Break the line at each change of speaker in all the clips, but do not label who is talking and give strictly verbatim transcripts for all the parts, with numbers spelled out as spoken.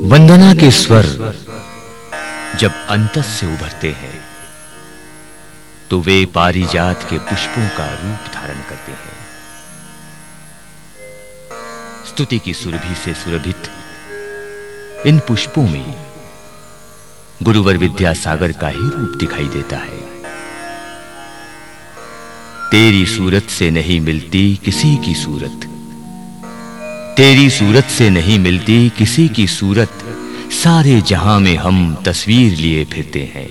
वंदना के स्वर जब अंतस से उभरते हैं तो वे पारिजात के पुष्पों का रूप धारण करते हैं। स्तुति की सुरभि से सुरभित इन पुष्पों में गुरुवर विद्यासागर का ही रूप दिखाई देता है। तेरी सूरत से नहीं मिलती किसी की सूरत, तेरी सूरत से नहीं मिलती किसी की सूरत, सारे जहां में हम तस्वीर लिए फिरते हैं।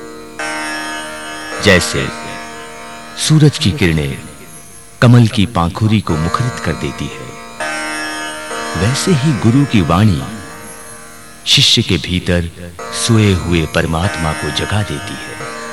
जैसे सूरज की किरणें कमल की पांखुरी को मुखरित कर देती है, वैसे ही गुरु की वाणी शिष्य के भीतर सोए हुए परमात्मा को जगा देती है।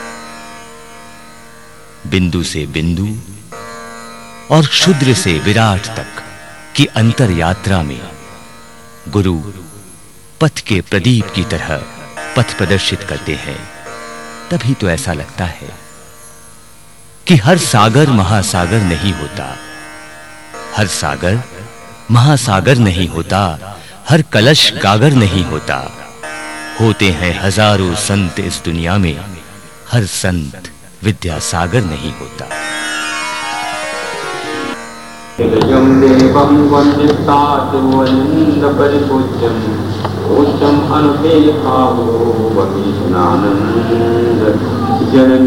बिंदु से बिंदु और क्षुद्र से विराट तक की अंतर यात्रा में गुरु पथ के प्रदीप की तरह पथ प्रदर्शित करते हैं। तभी तो ऐसा लगता है कि हर सागर महासागर नहीं होता, हर सागर महासागर नहीं होता, हर कलश गागर नहीं होता। होते हैं हजारों संत इस दुनिया में, हर संत विद्यासागर नहीं होता।
यं देवं वन्दिता तिरुवनंद परिपूज्यं उच्चम अनुपेय भावो वही स्नानंद जन